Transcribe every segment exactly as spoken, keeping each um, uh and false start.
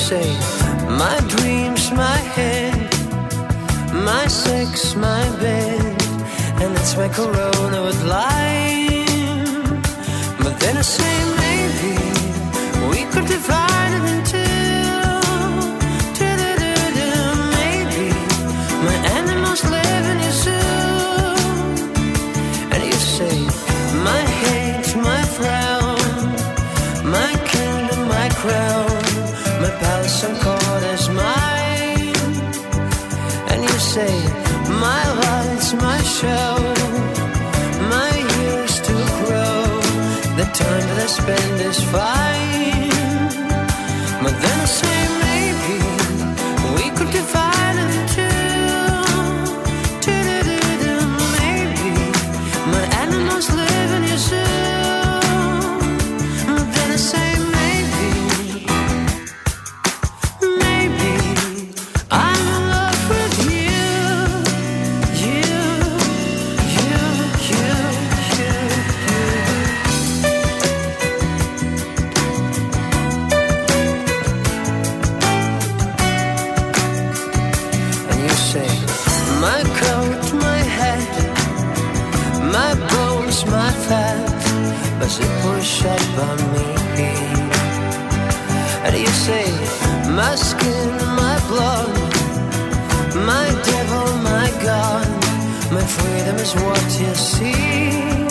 say, my dreams, my head, my sex, my bed, and it's my corona with lime. But then I say maybe we could divide it in two. Maybe my animals live in your zoo. And you say, my hate, my frown, my kingdom, my crown, my palace and court is mine. And you say, my lights, my show, my years to grow, the time that I spend is fine. But then I say maybe we could divide it in two. Maybe my animals live in your zoo. But then I say maybe, maybe I'm in love with you, you, you, you, you, you. And you say, my coat, my hat, my bones, my fat, but it push up on me. And you say, my skin, my blood, my devil, my God, my freedom is what you see.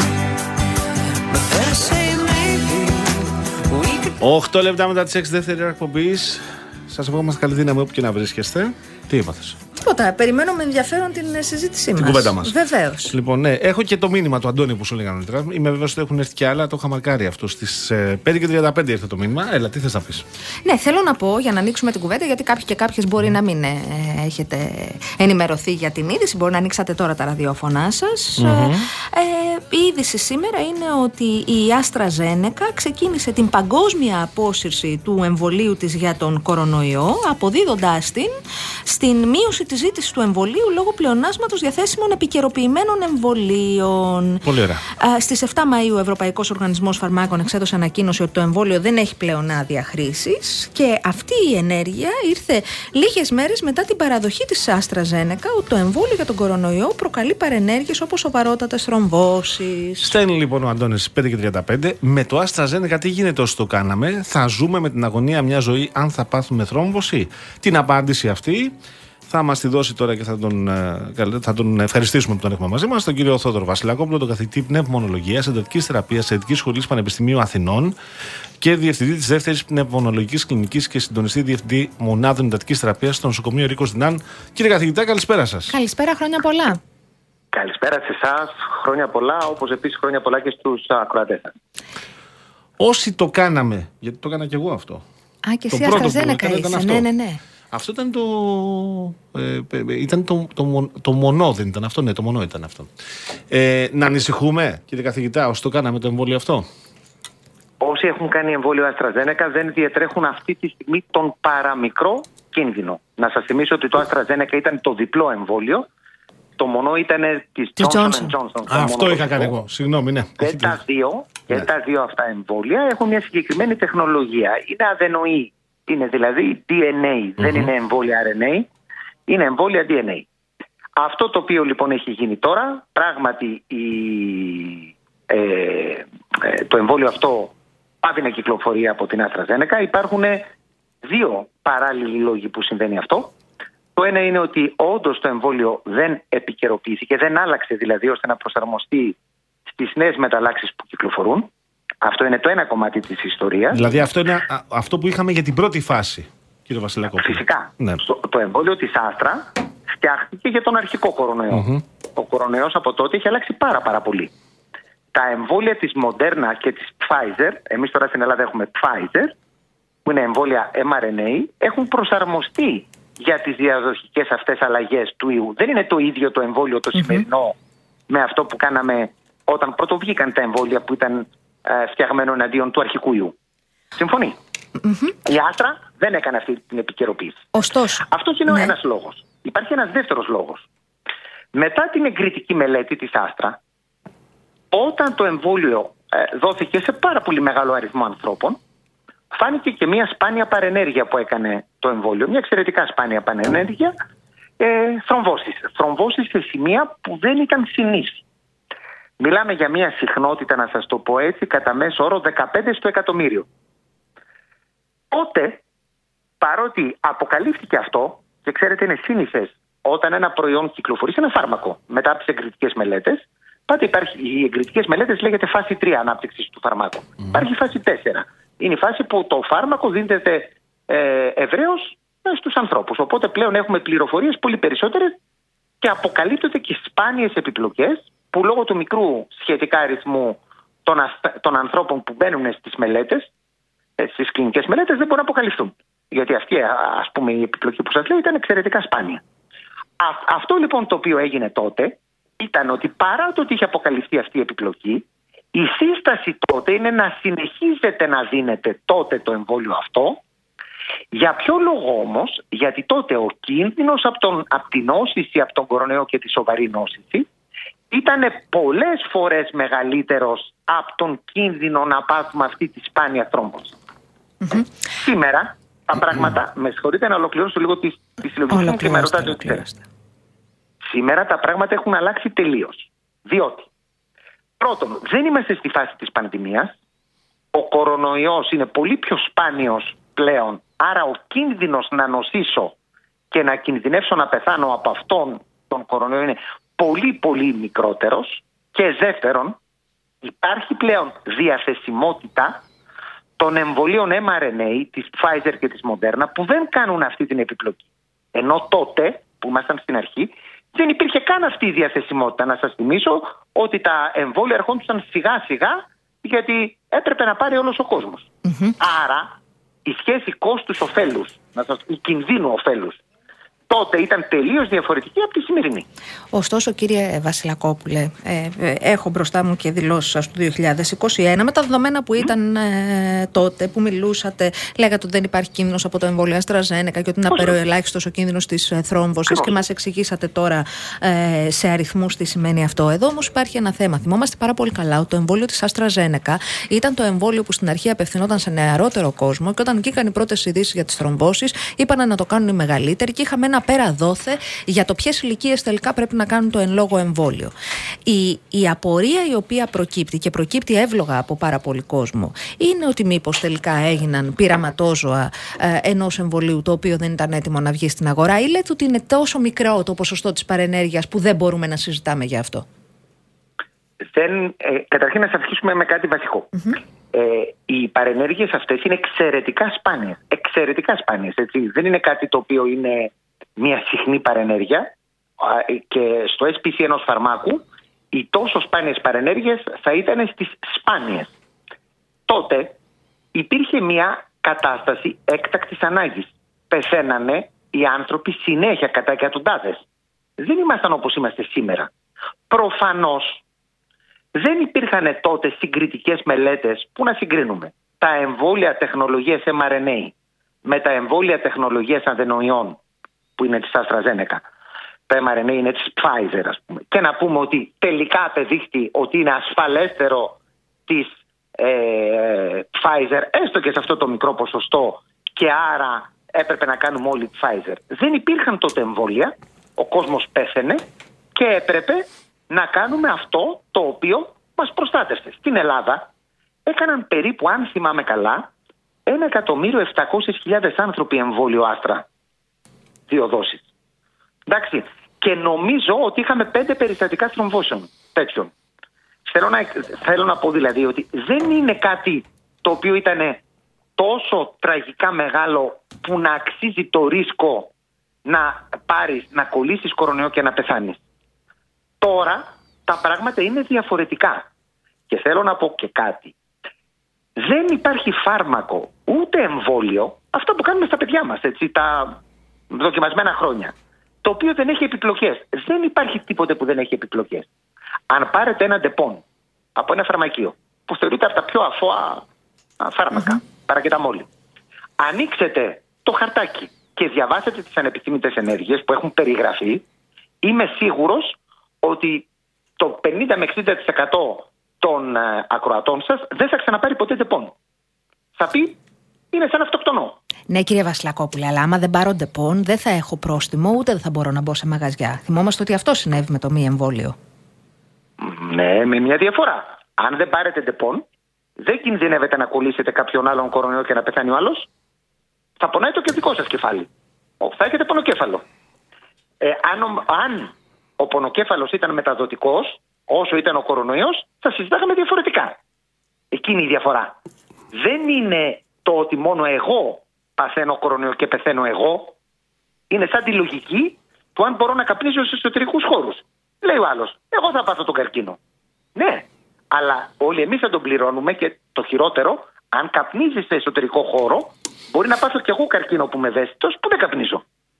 But then I say maybe we could. οκτώ λεπτά μετά τις έξι δεύτερη ώρα εκπομπής. Σας ευχόμαστε καλή δύναμη όπου και να βρίσκεστε. Τι είπατε? Τίποτα. Περιμένω με ενδιαφέρον την συζήτησή μας. Την κουβέντα μας. Βεβαίως. Λοιπόν, ναι, έχω και το μήνυμα του Αντώνη που σου έλεγα νωρίτερα. Είμαι βέβαιος ότι έχουν έρθει και άλλα. Το είχα μαρκάρει αυτό. Στις πέντε και τριάντα πέντε ήρθε το μήνυμα. Έλα, τι θες να πεις? Ναι, θέλω να πω για να ανοίξουμε την κουβέντα, γιατί κάποιοι και κάποιες μπορεί να μην ε, έχετε ενημερωθεί για την είδηση. Μπορεί να ανοίξατε τώρα τα ραδιόφωνά σας. Mm-hmm. Ε, η είδηση σήμερα είναι ότι η AstraZeneca ξεκίνησε την παγκόσμια απόσυρση του εμβολίου της για τον κορονοϊό, αποδίδοντάς την στην μείωση της ζήτησης του εμβολίου λόγω πλεονάσματος διαθέσιμων επικαιροποιημένων εμβολίων. Πολύ ωραία. Στις επτά Μαΐου ο Ευρωπαϊκός Οργανισμός Φαρμάκων εξέδωσε ανακοίνωση ότι το εμβόλιο δεν έχει πλέον άδεια χρήσης, και αυτή η ενέργεια ήρθε λίγες μέρες μετά την παραδοχή της AstraZeneca ότι το εμβόλιο για τον κορονοϊό προκαλεί παρενέργειες όπως σοβαρότατες θρομβώσεις. Στέλνει λοιπόν ο Αντώνης πέντε και τριάντα πέντε. Με το AstraZeneca τι γίνεται όσο το κάναμε? Θα ζούμε με την αγωνία μια ζωή αν θα πάθουμε θρόμβωση? Την απάντηση αυτή θα μας τη δώσει τώρα και θα τον, θα τον ευχαριστήσουμε που τον έχουμε μαζί μας, τον κύριο Θόδωρο Βασιλακόπουλο, τον καθηγητή πνευμονολογίας, εντατικής θεραπείας, Ιατρικής Σχολής Πανεπιστημίου Αθηνών και διευθυντή της δεύτερης πνευμονολογικής κλινικής και συντονιστή διευθυντή μονάδων εντατικής θεραπείας στο νοσοκομείο Ρίκος Δινάν. Κύριε καθηγητά, καλησπέρα σας. Καλησπέρα, χρόνια πολλά. Καλησπέρα σε εσάς, χρόνια πολλά, όπως επίσης χρόνια πολλά και στους ακροατές σας. Όσοι το κάναμε, γιατί το έκανα και εγώ αυτό. Α, και εσύ AstraZeneca είσαι, ναι, ναι, ναι. Αυτό ήταν το. Ε, ήταν το, το, το μονό, δεν ήταν αυτό? Ναι, το μονό ήταν αυτό. Ε, να ανησυχούμε, κύριε καθηγητά, όσοι το κάναμε το εμβόλιο αυτό? Όσοι έχουν κάνει εμβόλιο AstraZeneca δεν διατρέχουν αυτή τη στιγμή τον παραμικρό κίνδυνο. Να σας θυμίσω ότι το AstraZeneca ήταν το διπλό εμβόλιο. Το μονό ήταν της Johnson and Johnson. Α, αυτό είχα κάνει εγώ. Συγγνώμη, ναι. Και τα δύο, ναι. Και τα δύο αυτά εμβόλια έχουν μια συγκεκριμένη τεχνολογία. Είναι αδενοή. Είναι δηλαδή ντι εν έι. Mm-hmm. Δεν είναι εμβόλια αρ εν έι. Είναι εμβόλια ντι εν έι. Αυτό το οποίο λοιπόν έχει γίνει τώρα, πράγματι η, ε, ε, το εμβόλιο αυτό πάβει να κυκλοφορεί από την AstraZeneca. Υπάρχουν δύο παράλληλοι λόγοι που συμβαίνει αυτό. Το ένα είναι ότι όντως το εμβόλιο δεν επικαιροποιήθηκε, δεν άλλαξε δηλαδή ώστε να προσαρμοστεί στις νέες μεταλλάξεις που κυκλοφορούν. Αυτό είναι το ένα κομμάτι της ιστορίας. Δηλαδή αυτό είναι αυτό που είχαμε για την πρώτη φάση, κύριε Βασιλακόπουλο. Φυσικά. Ναι. Στο, το εμβόλιο της Άστρα φτιάχτηκε για τον αρχικό κορονοϊό. Mm-hmm. Ο κορονοϊός από τότε έχει αλλάξει πάρα πάρα πολύ. Τα εμβόλια της Moderna και της Pfizer, εμείς τώρα στην Ελλάδα έχουμε Pfizer, που είναι εμβόλια εμ αρ εν έι, έχουν προσαρμοστεί για τις διαδοχικές αυτές αλλαγές του ιού. Δεν είναι το ίδιο το εμβόλιο το σημερινό mm-hmm. με αυτό που κάναμε όταν πρώτο βγήκαν τα εμβόλια που ήταν ε, φτιαγμένο εναντίον του αρχικού ιού. Συμφωνεί. Mm-hmm. Η Άστρα δεν έκανε αυτή την επικαιροποίηση. Ωστόσο. Αυτός είναι ναι. ο ένας λόγος. Υπάρχει ένας δεύτερος λόγος. Μετά την εγκριτική μελέτη της Άστρα, όταν το εμβόλιο ε, δόθηκε σε πάρα πολύ μεγάλο αριθμό ανθρώπων, φάνηκε και μια σπάνια παρενέργεια που έκανε το εμβόλιο. Μια εξαιρετικά σπάνια παρενέργεια, ε, θρομβώσεις. Θρομβώσεις σε σημεία που δεν ήταν συνήθι. Μιλάμε για μια συχνότητα, να σας το πω έτσι, κατά μέσο όρο δεκαπέντε στο εκατομμύριο. Τότε, παρότι αποκαλύφθηκε αυτό, και ξέρετε είναι σύνηθες όταν ένα προϊόν κυκλοφορεί σε ένα φάρμακο μετά από τις εγκριτικές μελέτες, πάντα υπάρχει, οι εγκριτικές μελέτες λέγεται φάση τρία ανάπτυξης του φαρμάκου. Mm. Υπάρχει φάση τέσσερα. Είναι η φάση που το φάρμακο δίνεται ε, ευρέως στους ανθρώπους. Οπότε πλέον έχουμε πληροφορίες πολύ περισσότερες και αποκαλύπτονται και σπάνιες επιπλοκές που λόγω του μικρού σχετικά αριθμού των, αστα... των ανθρώπων που μπαίνουν στις μελέτες, στις κλινικές μελέτες, δεν μπορούν να αποκαλυφθούν. Γιατί αυτή, ας πούμε, η επιπλοκή που σας λέω ήταν εξαιρετικά σπάνια. Α, αυτό λοιπόν το οποίο έγινε τότε ήταν ότι παρά το ότι είχε αποκαλυφθεί αυτή η επιπλοκή, η σύσταση τότε είναι να συνεχίζεται να δίνεται τότε το εμβόλιο αυτό. Για ποιο λόγο όμως? Γιατί τότε ο κίνδυνος από, τον, από την νόσηση, από τον κορονοϊό και τη σοβαρή νόσηση ήταν πολλές φορές μεγαλύτερος από τον κίνδυνο να πάθουμε αυτή τη σπάνια θρόμβωση. Mm-hmm. Σήμερα τα πράγματα, mm-hmm. με συγχωρείτε να ολοκληρώσω λίγο τη, τη συλλογική μου και με ρωτάτε ότι θέλετε. Σήμερα τα πράγματα έχουν αλλάξει τελείως. Διότι, πρώτον, δεν είμαστε στη φάση της πανδημίας. Ο κορονοϊός είναι πολύ πιο σπάνιος πλέον. Άρα ο κίνδυνος να νοσήσω και να κινδυνεύσω να πεθάνω από αυτόν τον κορονοϊό είναι πολύ πολύ μικρότερος. Και δεύτερον, υπάρχει πλέον διαθεσιμότητα των εμβολίων εμ αρ εν έι της Pfizer και της Moderna που δεν κάνουν αυτή την επιπλοκή. Ενώ τότε που ήμασταν στην αρχή δεν υπήρχε καν αυτή η διαθεσιμότητα. Να σας θυμίσω ότι τα εμβόλια ερχόντουσαν σιγά σιγά γιατί έπρεπε να πάρει όλος ο κόσμος. Mm-hmm. Άρα η σχέση κόστους-οφέλους, η κινδύνου-οφέλους, τότε ήταν τελείως διαφορετική από τη σημερινή. Ωστόσο, κύριε Βασιλακόπουλε, ε, ε, έχω μπροστά μου και δηλώσεις σας του δύο χιλιάδες είκοσι ένα με τα δεδομένα που ήταν ε, τότε, που μιλούσατε, λέγατε ότι δεν υπάρχει κίνδυνος από το εμβόλιο AstraZeneca και ότι είναι απεριοελάχιστος ο κίνδυνος της ε, θρόμβωσης και μας εξηγήσατε τώρα ε, σε αριθμούς τι σημαίνει αυτό. Εδώ όμως υπάρχει ένα θέμα. Θυμόμαστε πάρα πολύ καλά ότι το εμβόλιο της AstraZeneca ήταν το εμβόλιο που στην αρχή απευθυνόταν σε νεαρότερο κόσμο και όταν βγήκαν οι πρώτες ειδήσεις για τις θρομβώσεις, είπαν να το κάνουν οι μεγαλύτεροι και είχαμε ένα πέρα δόθε για το ποιες ηλικίες τελικά πρέπει να κάνουν το εν λόγω εμβόλιο. Η, η απορία η οποία προκύπτει και προκύπτει εύλογα από πάρα πολύ κόσμο είναι ότι μήπως τελικά έγιναν πειραματόζωα ε, ενός εμβολίου το οποίο δεν ήταν έτοιμο να βγει στην αγορά, ή λέτε ότι είναι τόσο μικρό το ποσοστό της παρενέργειας που δεν μπορούμε να συζητάμε γι' αυτό? Δεν, ε, καταρχήν να σας αρχίσουμε με κάτι βασικό. Mm-hmm. Ε, οι παρενέργειες αυτές είναι εξαιρετικά σπάνιες. Εξαιρετικά σπάνιες, έτσι. Δεν είναι κάτι το οποίο είναι μια συχνή παρενέργεια και στο ες πι σι ενός φαρμάκου οι τόσο σπάνιες παρενέργειες θα ήταν στις σπάνιες. Τότε υπήρχε μια κατάσταση έκτακτης ανάγκης. Πεθαίνανε οι άνθρωποι συνέχεια κατά εκατοντάδες. Δεν ήμασταν όπως είμαστε σήμερα. Προφανώς δεν υπήρχαν τότε συγκριτικές μελέτες που να συγκρίνουμε τα εμβόλια τεχνολογίας εμ αρ εν έι με τα εμβόλια τεχνολογίας αδενοϊών που είναι της AstraZeneca. Τα εμ αρ εν έι είναι της Pfizer, ας πούμε. Και να πούμε ότι τελικά απεδείχθη ότι είναι ασφαλέστερο της ε, Pfizer, έστω και σε αυτό το μικρό ποσοστό, και άρα έπρεπε να κάνουμε όλοι τη Pfizer. Δεν υπήρχαν τότε εμβόλια, ο κόσμος πέθαινε και έπρεπε να κάνουμε αυτό το οποίο μας προστάτευσε. Στην Ελλάδα έκαναν περίπου, αν θυμάμαι καλά, ένα εκατομμύριο επτακόσιες χιλιάδες άνθρωποι εμβόλιο Άστρα. Δύο δόσεις. Εντάξει. Και νομίζω ότι είχαμε πέντε περιστατικά θρομβώσεων τέτοιων. Θέλω να, θέλω να πω δηλαδή ότι δεν είναι κάτι το οποίο ήταν τόσο τραγικά μεγάλο που να αξίζει το ρίσκο να πάρεις, να κολλήσεις κορονοϊό και να πεθάνεις. Τώρα τα πράγματα είναι διαφορετικά. Και θέλω να πω και κάτι. Δεν υπάρχει φάρμακο ούτε εμβόλιο, αυτό που κάνουμε στα παιδιά μας, έτσι, τα δοκιμασμένα χρόνια, το οποίο δεν έχει επιπλοκές. Δεν υπάρχει τίποτε που δεν έχει επιπλοκές. Αν πάρετε ένα ντεπών από ένα φαρμακείο που θεωρείται από τα πιο αθώα φάρμακα, mm-hmm. παρακεταμόλη, ανοίξετε το χαρτάκι και διαβάσετε τις ανεπιθύμητες ενέργειες που έχουν περιγραφεί, είμαι σίγουρος ότι το πενήντα με εξήντα τοις εκατό των ακροατών σας δεν θα ξαναπάρει ποτέ ντεπών. Θα πει είναι σαν αυτοκτονό. Ναι, κύριε Βασιλακόπουλε, αλλά άμα δεν πάρω ντεπών, δεν θα έχω πρόστιμο, ούτε δεν θα μπορώ να μπω σε μαγαζιά. Θυμόμαστε ότι αυτό συνέβη με το μη εμβόλιο. Ναι, με μια διαφορά. Αν δεν πάρετε ντεπών, δεν κινδυνεύετε να κολλήσετε κάποιον άλλον κορονοϊό και να πεθάνει ο άλλος. Θα πονάει το και δικό σας κεφάλι. Θα έχετε πονοκέφαλο. Ε, αν, ο, αν ο πονοκέφαλος ήταν μεταδοτικός, όσο ήταν ο κορονοϊός, θα συζητάγαμε διαφορετικά. Εκείνη η διαφορά. Δεν είναι το ότι μόνο εγώ παθαίνω κορονοϊό και πεθαίνω εγώ. Είναι σαν τη λογική του αν μπορώ να καπνίσω σε εσωτερικούς χώρους. Λέει ο άλλος, εγώ θα πάθω τον καρκίνο. Ναι, αλλά όλοι εμείς θα τον πληρώνουμε και το χειρότερο, αν καπνίζεις σε εσωτερικό χώρο, μπορεί να πάθω κι εγώ καρκίνο που είμαι ευαίσθητος που δεν καπνίζω.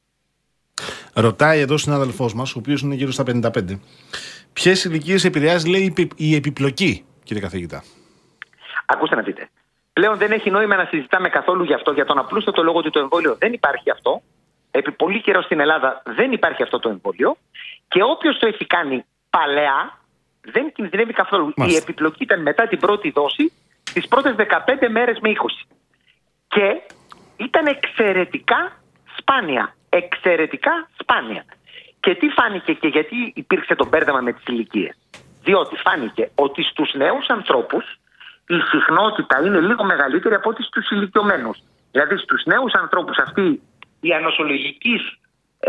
Ρωτάει εδώ συνάδελφός μας, ο οποίος είναι γύρω στα πενήντα πέντε. Ποιες ηλικίες επηρεάζει, λέει, η επιπλοκή, κύριε καθηγητά? Ακούστε να δείτε. Πλέον δεν έχει νόημα να συζητάμε καθόλου γι' αυτό, για τον απλούστατο λόγο ότι το εμβόλιο δεν υπάρχει αυτό. Επί πολύ καιρό στην Ελλάδα δεν υπάρχει αυτό το εμβόλιο. Και όποιος το έχει κάνει παλαιά δεν κινδυνεύει καθόλου. Μάλιστα. Η επιπλοκή ήταν μετά την πρώτη δόση τις πρώτες δεκαπέντε μέρες με είκοσι. Και ήταν εξαιρετικά σπάνια. Εξαιρετικά σπάνια. Και τι φάνηκε και γιατί υπήρξε το μπέρδεμα με τις ηλικίες? Διότι φάνηκε ότι στους νέους ανθρώπους η συχνότητα είναι λίγο μεγαλύτερη από ό,τι στους ηλικιωμένους. Δηλαδή στους νέους ανθρώπους αυτή η ανοσολογικής ε,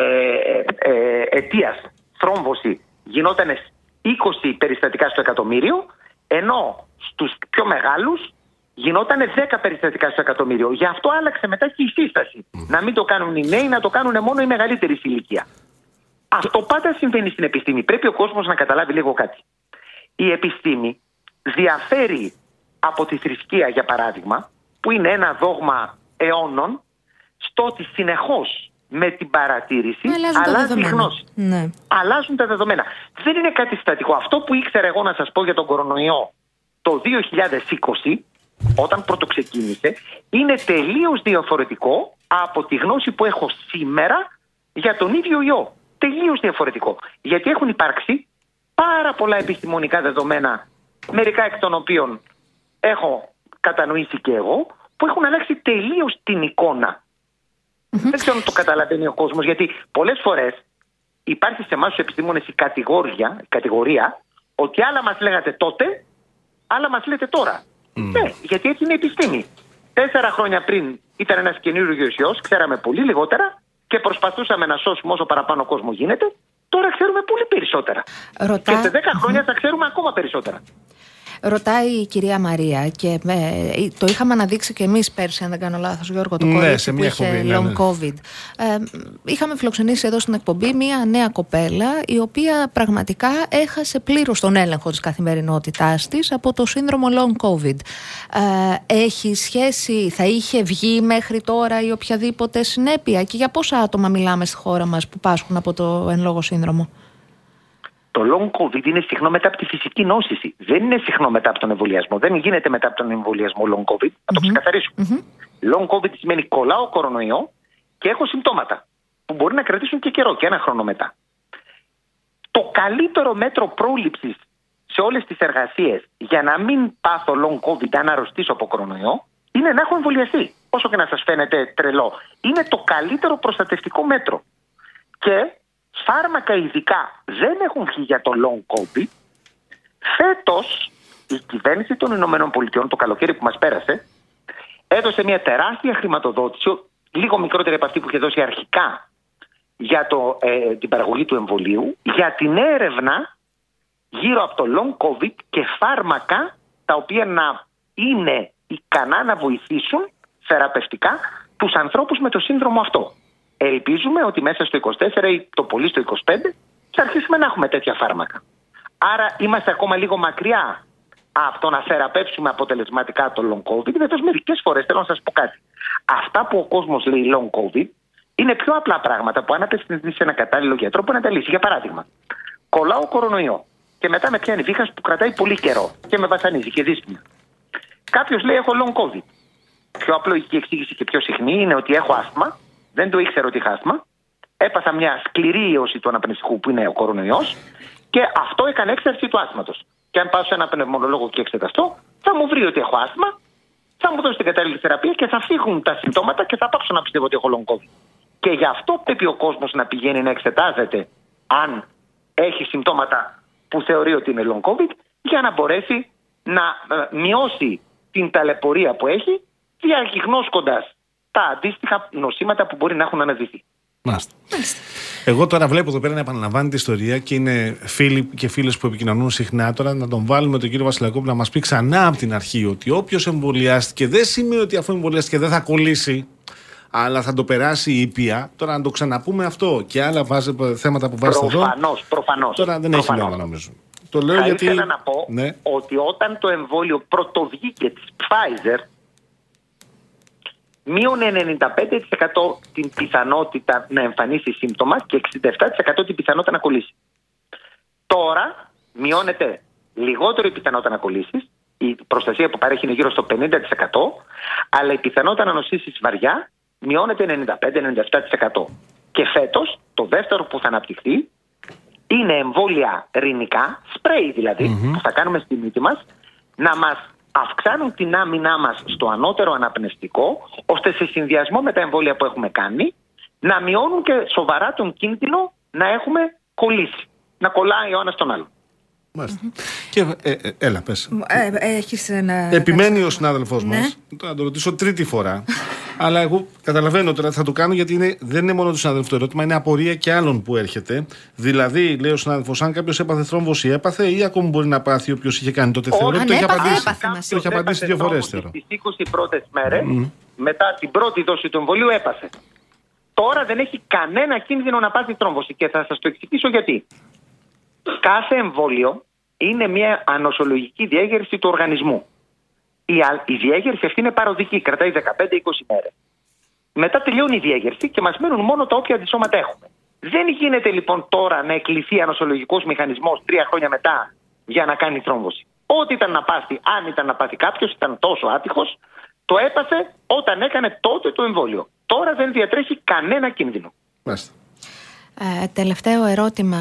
ε, αιτίας θρόμβωση γινόταν είκοσι περιστατικά στο εκατομμύριο, ενώ στους πιο μεγάλους γινόταν δέκα περιστατικά στο εκατομμύριο. Γι' αυτό άλλαξε μετά και η σύσταση. Mm. Να μην το κάνουν οι νέοι, να το κάνουν μόνο οι μεγαλύτεροι σε ηλικία. Αυτό πάντα συμβαίνει στην επιστήμη. Πρέπει ο κόσμος να καταλάβει λίγο κάτι. Η επιστήμη διαφέρει από τη θρησκεία, για παράδειγμα, που είναι ένα δόγμα αιώνων, στο ότι συνεχώς με την παρατήρηση αλλάζει η γνώση. Ναι. Αλλάζουν τα δεδομένα. Δεν είναι κάτι στατικό. Αυτό που ήξερα εγώ να σας πω για τον κορονοϊό το δύο χιλιάδες είκοσι, όταν πρώτο ξεκίνησε, είναι τελείως διαφορετικό από τη γνώση που έχω σήμερα για τον ίδιο ιό. Τελείως διαφορετικό. Γιατί έχουν υπάρξει πάρα πολλά επιστημονικά δεδομένα, μερικά εκ των οποίων έχω κατανοήσει και εγώ, που έχουν αλλάξει τελείως την εικόνα. Mm-hmm. Δεν ξέρω αν το καταλαβαίνει ο κόσμος, γιατί πολλές φορές υπάρχει σε εμάς τους επιστήμονες η κατηγορία, η κατηγορία ότι άλλα μας λέγατε τότε, άλλα μας λέτε τώρα. Mm. Ναι, γιατί έτσι είναι η επιστήμη. Τέσσερα χρόνια πριν ήταν ένας καινούριος ιός, ξέραμε πολύ λιγότερα και προσπαθούσαμε να σώσουμε όσο παραπάνω κόσμο γίνεται. Τώρα ξέρουμε πολύ περισσότερα. Ρωτά... Και σε δέκα χρόνια θα ξέρουμε ακόμα περισσότερα. Ρωτάει η κυρία Μαρία και ε, το είχαμε αναδείξει και εμείς πέρσι, αν δεν κάνω λάθος, Γιώργο, το κορίτσι ναι, που είχε εκπομπή, long ναι, ναι. COVID. Ε, είχαμε φιλοξενήσει εδώ στην εκπομπή μία νέα κοπέλα, η οποία πραγματικά έχασε πλήρως τον έλεγχο της καθημερινότητάς της από το σύνδρομο long COVID. Ε, έχει σχέση, θα είχε βγει μέχρι τώρα ή οποιαδήποτε συνέπεια, και για πόσα άτομα μιλάμε στη χώρα μας που πάσχουν από το εν λόγω σύνδρομο? Το long COVID είναι συχνό μετά από τη φυσική νόσηση. Δεν είναι συχνό μετά από τον εμβολιασμό. Δεν γίνεται μετά από τον εμβολιασμό long COVID. Θα το ξεκαθαρίσουμε. Mm-hmm. Long COVID σημαίνει κολλάω κορονοϊό και έχω συμπτώματα που μπορεί να κρατήσουν και καιρό, και ένα χρόνο μετά. Το καλύτερο μέτρο πρόληψης σε όλες τις εργασίες για να μην πάθω long COVID, αν αρρωστήσω από κορονοϊό, είναι να έχω εμβολιαστεί. Όσο και να σας φαίνεται τρελό. Είναι το καλύτερο προστατευτικό μέτρο. Και φάρμακα ειδικά δεν έχουν βγει για το long COVID. Φέτος η κυβέρνηση των Ηνωμένων Πολιτειών, το καλοκαίρι που μας πέρασε, έδωσε μια τεράστια χρηματοδότηση, λίγο μικρότερη από αυτή που είχε δώσει αρχικά για το, ε, την παραγωγή του εμβολίου, για την έρευνα γύρω από το long COVID και φάρμακα τα οποία να είναι ικανά να βοηθήσουν θεραπευτικά τους ανθρώπους με το σύνδρομο αυτό. Ελπίζουμε ότι μέσα στο είκοσι τέσσερα ή το πολύ στο είκοσι πέντε θα αρχίσουμε να έχουμε τέτοια φάρμακα. Άρα είμαστε ακόμα λίγο μακριά από το να θεραπεύσουμε αποτελεσματικά το long COVID. Βέβαια, μερικές φορές θέλω να σας πω κάτι. Αυτά που ο κόσμος λέει long COVID είναι πιο απλά πράγματα που αν απευθυνθεί σε ένα κατάλληλο γιατρό μπορεί να τα λύσει. Για παράδειγμα, κολλάω κορονοϊό και μετά με πιάνει βήχας που κρατάει πολύ καιρό και με βασανίζει και δύσπνοια. Κάποιος λέει έχω long COVID. Πιο απλοϊκή εξήγηση και πιο συχνή είναι ότι έχω άσθμα. Δεν το ήξερα ότι είχα άσθμα. Έπαθα μια σκληρή ίωση του αναπνευστικού που είναι ο κορονοϊός και αυτό έκανε έξαρση του άσθματος. Και αν πάω σε ένα πνευμονολόγο και εξεταστώ, θα μου βρει ότι έχω άσθμα θα μου δώσει την κατάλληλη θεραπεία και θα φύγουν τα συμπτώματα και θα πάψω να πιστεύω ότι έχω long COVID. Και γι' αυτό πρέπει ο κόσμος να πηγαίνει να εξετάζεται αν έχει συμπτώματα που θεωρεί ότι είναι long COVID, για να μπορέσει να ε, μειώσει την ταλαιπωρία που έχει, διαγνώσκοντας τα αντίστοιχα νοσήματα που μπορεί να έχουν αναδειχθεί. Μάλιστα. Εγώ τώρα βλέπω εδώ πέρα να επαναλαμβάνει την ιστορία και είναι φίλοι και φίλες που επικοινωνούν συχνά. Τώρα να τον βάλουμε τον κύριο Βασιλακόπουλο να μας πει ξανά από την αρχή ότι όποιος εμβολιάστηκε δεν σημαίνει ότι αφού εμβολιάστηκε δεν θα κολλήσει, αλλά θα το περάσει ήπια. Τώρα να το ξαναπούμε αυτό και άλλα βάζε, θέματα που βάζετε εδώ. Προφανώς, προφανώς. Τώρα δεν προφανώς. έχει νόημα νομίζω. Το λέω θα γιατί. ήθελα να πω ναι. ότι όταν το εμβόλιο πρωτοβγήκε της Pfizer, μείωνε ενενήντα πέντε τοις εκατό την πιθανότητα να εμφανίσει σύμπτωμα και εξήντα επτά τοις εκατό την πιθανότητα να κολλήσει. Τώρα μειώνεται λιγότερο η πιθανότητα να κολλήσει, η προστασία που παρέχει είναι γύρω στο πενήντα τοις εκατό, αλλά η πιθανότητα να νοσήσεις βαριά μειώνεται ενενήντα πέντε με ενενήντα επτά τοις εκατό. Και φέτος το δεύτερο που θα αναπτυχθεί είναι εμβόλια ρηνικά, σπρέι δηλαδή, mm-hmm. που θα κάνουμε στη μύτη μας, να μας αυξάνουν την άμυνά μας στο ανώτερο αναπνευστικό, ώστε σε συνδυασμό με τα εμβόλια που έχουμε κάνει, να μειώνουν και σοβαρά τον κίνδυνο να έχουμε κολλήσει. Να κολλάει ο ένας τον άλλο. Mm-hmm. Και, ε, ε, έλα, πες. Ε, έχεις ένα... Επιμένει ο συνάδελφός ναι. μας. Θα το ρωτήσω τρίτη φορά. Αλλά εγώ καταλαβαίνω τώρα θα το κάνω γιατί είναι, δεν είναι μόνο του συνάδελφου το ερώτημα, είναι απορία και άλλων που έρχεται. Δηλαδή, λέει ο συνάδελφος, αν κάποιος έπαθε θρόμβωση, έπαθε ή ακόμη μπορεί να πάθει όποιος είχε κάνει τότε. Θεωρώ ότι το έχει απαντήσει. Το έχει απαντήσει δύο φορές. Στις είκοσι πρώτες μέρες, mm. μετά την πρώτη δόση του εμβολίου, έπαθε. Τώρα δεν έχει κανένα κίνδυνο να πάθει θρόμβωση και θα σας το εξηγήσω γιατί. Κάθε εμβόλιο είναι μια ανοσολογική διέγερση του οργανισμού. Η, η διέγερση αυτή είναι παροδική, κρατάει δεκαπέντε με είκοσι μέρες. Μετά τελειώνει η διέγερση και μας μένουν μόνο τα όποια αντισώματα έχουμε. Δεν γίνεται λοιπόν τώρα να εκλειθεί ανοσολογικός μηχανισμός τρία χρόνια μετά για να κάνει θρόμβωση. Ό,τι ήταν να πάθει, αν ήταν να πάθει κάποιος, ήταν τόσο άτυχος, το έπαθε όταν έκανε τότε το εμβόλιο. Τώρα δεν διατρέχει κανένα κίνδυνο. Μάλιστα. Ε, τελευταίο ερώτημα,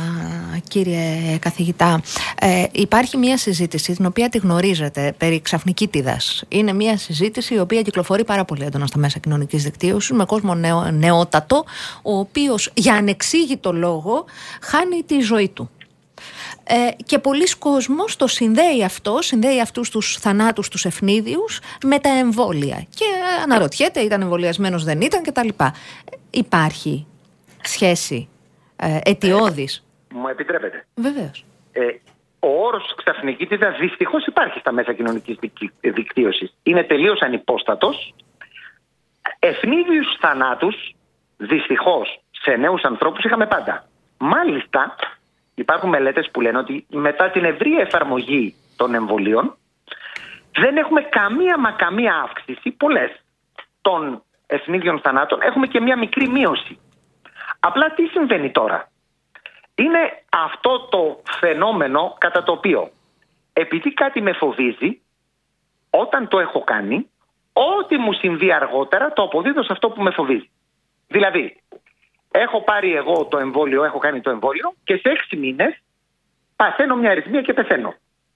κύριε καθηγητά. Ε, υπάρχει μια συζήτηση, την οποία τη γνωρίζετε, περί ξαφνικίτιδας. Είναι μια συζήτηση η οποία κυκλοφορεί πάρα πολύ έντονα στα μέσα κοινωνικής δικτύωσης, με κόσμο νεο, νεότατο, ο οποίος για ανεξήγητο λόγο χάνει τη ζωή του. Ε, και πολλοί κόσμος το συνδέει αυτό, συνδέει αυτούς τους θανάτους, τους ευνίδιους, με τα εμβόλια. Και αναρωτιέται, ήταν εμβολιασμένος, δεν ήταν κτλ. Υπάρχει σχέση ε, αιτιώδης? Μου επιτρέπετε? Βεβαίως. Ε, ο όρος ξαφνικίτιδα δυστυχώς υπάρχει στα μέσα κοινωνικής δικτύωσης. Είναι τελείως ανυπόστατος. Ευνίδιους θανάτους, δυστυχώς, σε νέους ανθρώπους είχαμε πάντα. Μάλιστα, υπάρχουν μελέτες που λένε ότι μετά την ευρεία εφαρμογή των εμβολίων δεν έχουμε καμία μα καμία αύξηση, πολλές, των ευνίδιων θανάτων. Έχουμε και μια μικρή μείωση. Απλά τι συμβαίνει τώρα? Είναι αυτό το φαινόμενο κατά το οποίο, επειδή κάτι με φοβίζει, όταν το έχω κάνει, ό,τι μου συμβεί αργότερα το αποδίδω σε αυτό που με φοβίζει. Δηλαδή, έχω πάρει εγώ το εμβόλιο, έχω κάνει το εμβόλιο και σε έξι μήνες παθαίνω μια αριθμία και πεθαίνω.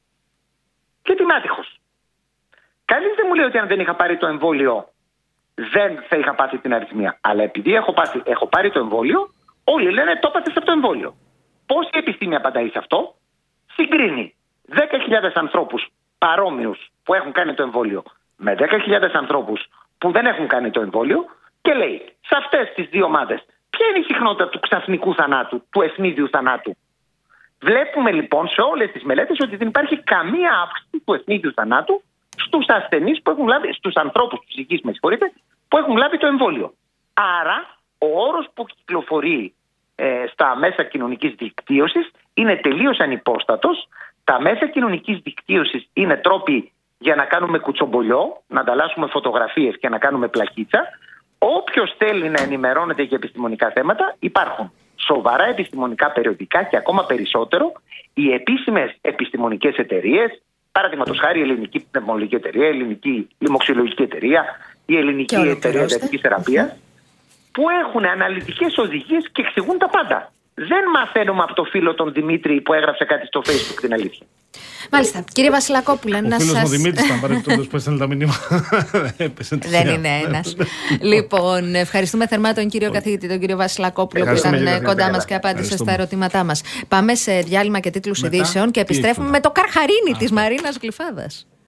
Και τι είμαι άτυχος. Κανείς δεν μου λέει ότι αν δεν είχα πάρει το εμβόλιο δεν θα είχα πάθει την αριθμία. Αλλά επειδή έχω, πάθει, έχω πάρει το εμβόλιο, όλοι λένε το έπαθες από το εμβόλιο. Πώς η επιστήμη απαντάει σε αυτό? Συγκρίνει δέκα χιλιάδες ανθρώπους παρόμοιους που έχουν κάνει το εμβόλιο με δέκα χιλιάδες ανθρώπους που δεν έχουν κάνει το εμβόλιο και λέει σε αυτές τις δύο ομάδες ποια είναι η συχνότητα του ξαφνικού θανάτου, του ευνίδιου θανάτου. Βλέπουμε λοιπόν σε όλες τις μελέτες ότι δεν υπάρχει καμία αύξηση του ευνίδιου θανάτου στους ασθενείς που έχουν λάβει, στους ανθρώπους, τους υγιείς, με συγχωρείτε, που έχουν λάβει το εμβόλιο. Άρα, ο όρος που κυκλοφορεί ε, στα μέσα κοινωνικής δικτύωσης είναι τελείως ανυπόστατος. Τα μέσα κοινωνικής δικτύωσης είναι τρόποι για να κάνουμε κουτσομπολιό, να ανταλλάσσουμε φωτογραφίες και να κάνουμε πλακίτσα. Όποιος θέλει να ενημερώνεται για επιστημονικά θέματα, υπάρχουν σοβαρά επιστημονικά περιοδικά και ακόμα περισσότερο οι επίσημες επιστημονικές εταιρείες. Παραδείγματος χάρη η Ελληνική Πνευμονολογική Εταιρεία, η Ελληνική Λοιμοξιολογική Εταιρεία, η Ελληνική Εταιρεία Διατρικής Θεραπείας, που έχουν αναλυτικές οδηγίες και εξηγούν τα πάντα. Δεν μαθαίνουμε από το φίλο τον Δημήτρη που έγραψε κάτι στο Facebook την αλήθεια. Μάλιστα. Κύριε Βασιλακόπουλε, Ο να φίλος σας... μου Δημήτρης ήταν παρεμπιπτόντως που έστελνε τα μηνύματα. Δεν είναι ένας. Λοιπόν, ευχαριστούμε θερμά τον κύριο καθηγητή, τον κύριο Βασιλακόπουλο, που ήταν κοντά μας και απάντησε στα ερωτήματά μας. Πάμε σε διάλειμμα και τίτλους ειδήσεων και επιστρέφουμε με το καρχαρίνι της Μαρίνας Γλυφάδας.